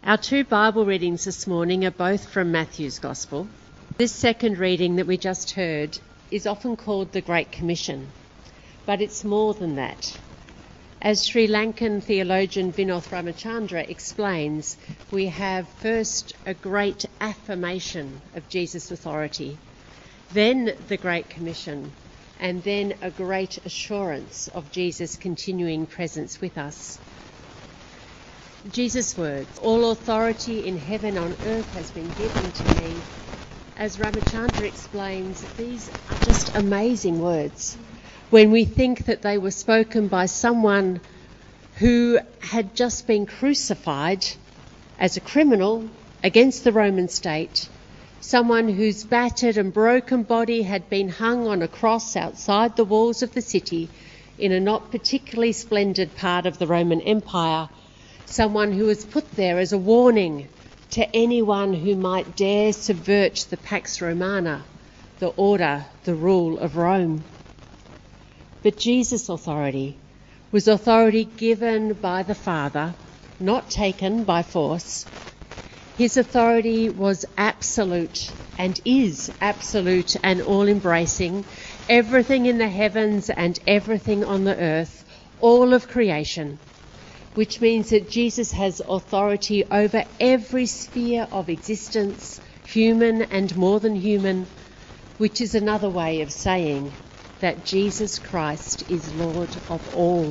Our two Bible readings this morning are both from Matthew's Gospel. This second reading that we just heard is often called the Great Commission, but it's more than that. As Sri Lankan theologian Vinoth Ramachandra explains, we have first a great affirmation of Jesus' authority, then the Great Commission, and then a great assurance of Jesus' continuing presence with us. Jesus' words, "All authority in heaven and on earth has been given to me." As Ramachandra explains, these are just amazing words when we think that they were spoken by someone who had just been crucified as a criminal against the Roman state, someone whose battered and broken body had been hung on a cross outside the walls of the city in a not particularly splendid part of the Roman Empire, someone who was put there as a warning to anyone who might dare subvert the Pax Romana, the order, the rule of Rome. But Jesus' authority was authority given by the Father, not taken by force. His authority was absolute and is absolute and all-embracing. Everything in the heavens and everything on the earth, all of creation, which means that Jesus has authority over every sphere of existence, human and more than human, which is another way of saying that Jesus Christ is Lord of all.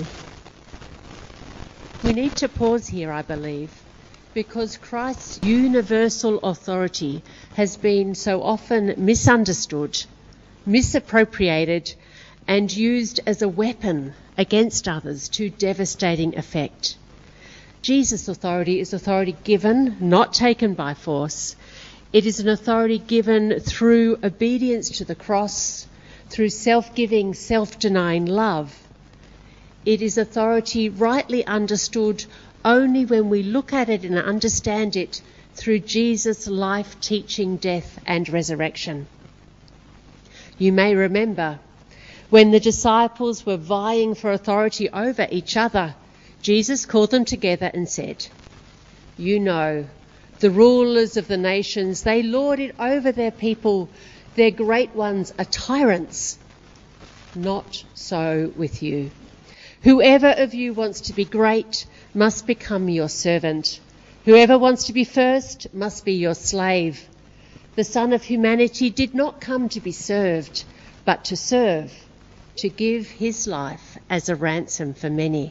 We need to pause here, I believe, because Christ's universal authority has been so often misunderstood, misappropriated, and used as a weapon against others to devastating effect. Jesus' authority is authority given, not taken by force. It is an authority given through obedience to the cross, through self-giving, self-denying love. It is authority rightly understood only when we look at it and understand it through Jesus' life, teaching, death and resurrection. You may remember when the disciples were vying for authority over each other, Jesus called them together and said, "You know, the rulers of the nations, they lord it over their people. Their great ones are tyrants. Not so with you. Whoever of you wants to be great must become your servant. Whoever wants to be first must be your slave. The Son of Humanity did not come to be served, but to serve, to give his life as a ransom for many."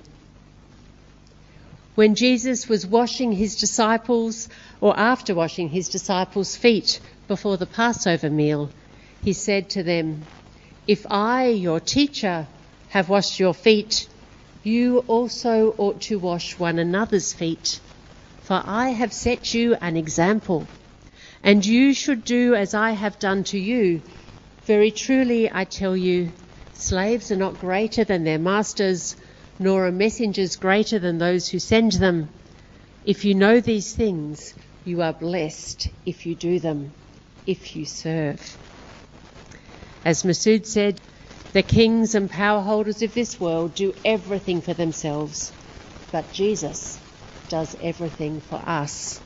When Jesus was washing his disciples, or after washing his disciples' feet before the Passover meal, he said to them, "If I, your teacher, have washed your feet, you also ought to wash one another's feet. For I have set you an example, and you should do as I have done to you. Very truly, I tell you, slaves are not greater than their masters, nor are messengers greater than those who send them. If you know these things, you are blessed if you do them, if you serve." As Masood said, the kings and power holders of this world do everything for themselves, but Jesus does everything for us.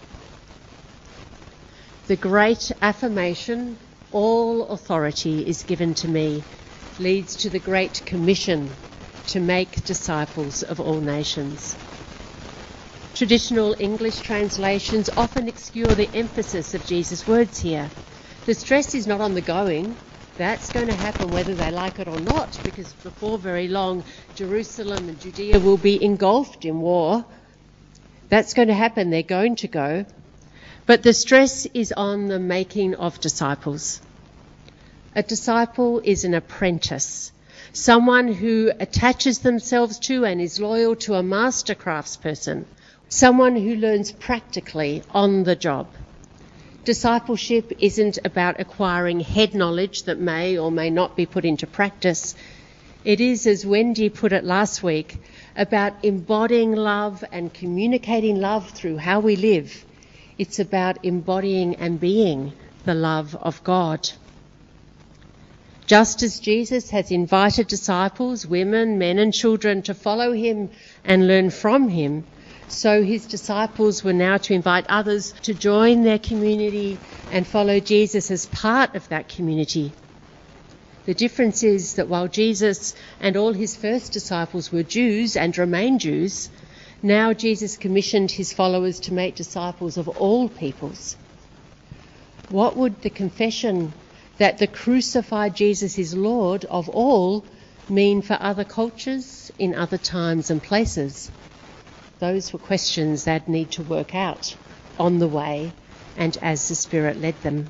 The great affirmation, "All authority is given to me," leads to the Great Commission to make disciples of all nations. Traditional English translations often obscure the emphasis of Jesus' words here. The stress is not on the going. That's going to happen whether they like it or not, because before very long, Jerusalem and Judea will be engulfed in war. That's going to happen. They're going to go. But the stress is on the making of disciples. A disciple is an apprentice, someone who attaches themselves to and is loyal to a master craftsperson, someone who learns practically on the job. Discipleship isn't about acquiring head knowledge that may or may not be put into practice. It is, as Wendy put it last week, about embodying love and communicating love through how we live. It's about embodying and being the love of God. Just as Jesus has invited disciples, women, men and children, to follow him and learn from him, So his disciples were now to invite others to join their community and follow Jesus as part of that community. The difference is that while Jesus and all his first disciples were Jews and remain Jews, now Jesus commissioned his followers to make disciples of all peoples. What would the confession that the crucified Jesus is Lord of all mean for other cultures in other times and places? Those were questions they'd need to work out on the way and as the Spirit led them.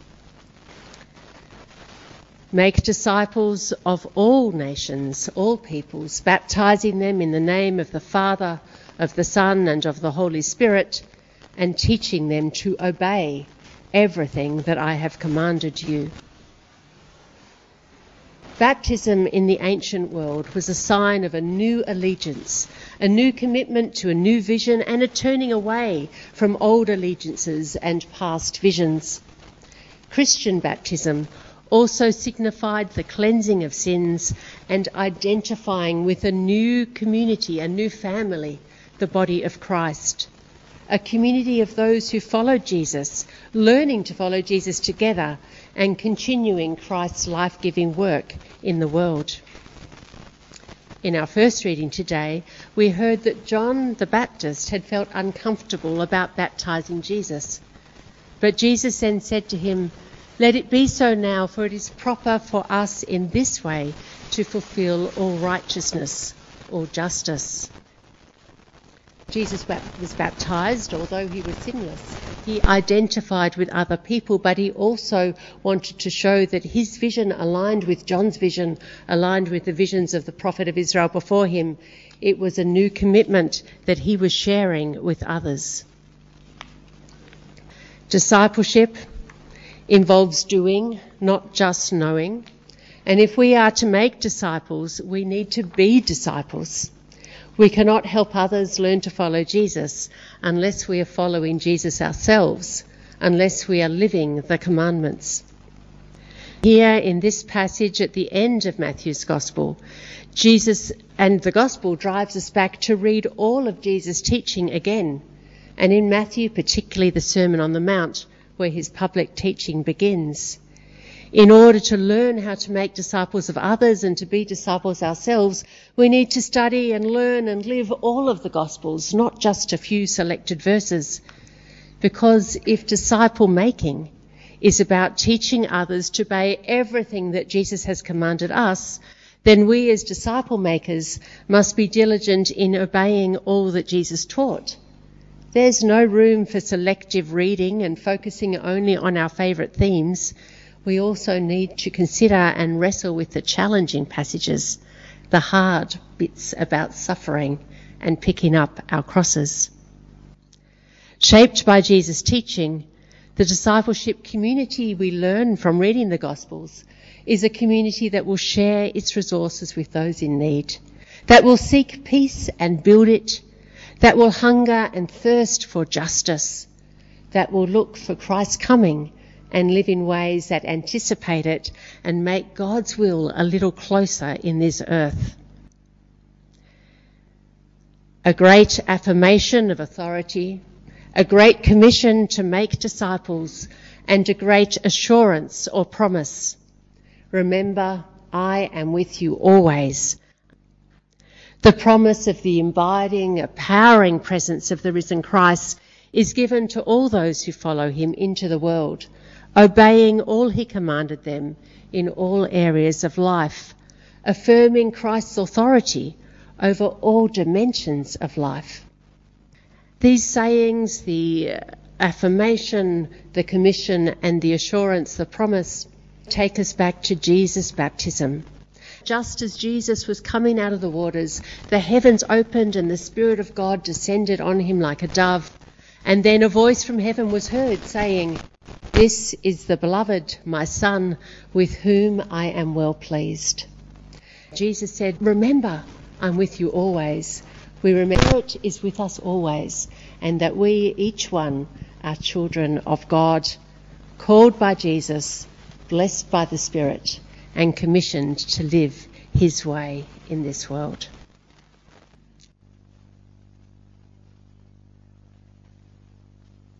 Make disciples of all nations, all peoples, baptizing them in the name of the Father, of the Son, and of the Holy Spirit, and teaching them to obey everything that I have commanded you. Baptism in the ancient world was a sign of a new allegiance, a new commitment to a new vision, and a turning away from old allegiances and past visions. Christian baptism also signified the cleansing of sins and identifying with a new community, a new family, the body of Christ. A community of those who followed Jesus, learning to follow Jesus together and continuing Christ's life-giving work in the world. In our first reading today, we heard that John the Baptist had felt uncomfortable about baptizing Jesus. But Jesus then said to him, "Let it be so now, for it is proper for us in this way to fulfill all righteousness, all justice." Jesus was baptized, although he was sinless. He identified with other people, but he also wanted to show that his vision aligned with John's vision, aligned with the visions of the prophet of Israel before him. It was a new commitment that he was sharing with others. Discipleship involves doing, not just knowing. And if we are to make disciples, we need to be disciples. We cannot help others learn to follow Jesus unless we are following Jesus ourselves, unless we are living the commandments. Here in this passage at the end of Matthew's Gospel, Jesus and the Gospel drives us back to read all of Jesus' teaching again. And in Matthew, particularly the Sermon on the Mount, where his public teaching begins. In order to learn how to make disciples of others and to be disciples ourselves, we need to study and learn and live all of the Gospels, not just a few selected verses. Because if disciple making is about teaching others to obey everything that Jesus has commanded us, then we as disciple makers must be diligent in obeying all that Jesus taught. There's no room for selective reading and focusing only on our favourite themes. We also need to consider and wrestle with the challenging passages, the hard bits about suffering and picking up our crosses. Shaped by Jesus' teaching, the discipleship community we learn from reading the Gospels is a community that will share its resources with those in need, that will seek peace and build it, that will hunger and thirst for justice, that will look for Christ's coming and live in ways that anticipate it and make God's will a little closer in this earth. A great affirmation of authority, a great commission to make disciples, and a great assurance or promise. Remember, I am with you always. The promise of the abiding, empowering presence of the risen Christ is given to all those who follow him into the world, obeying all he commanded them in all areas of life, affirming Christ's authority over all dimensions of life. These sayings, the affirmation, the commission, and the assurance, the promise, take us back to Jesus' baptism. Just as Jesus was coming out of the waters, the heavens opened and the Spirit of God descended on him like a dove. And then a voice from heaven was heard saying, "This is the beloved, my Son, with whom I am well pleased." Jesus said, "Remember, I'm with you always." We remember it is with us always, and that we, each one, are children of God, called by Jesus, blessed by the Spirit, and commissioned to live his way in this world.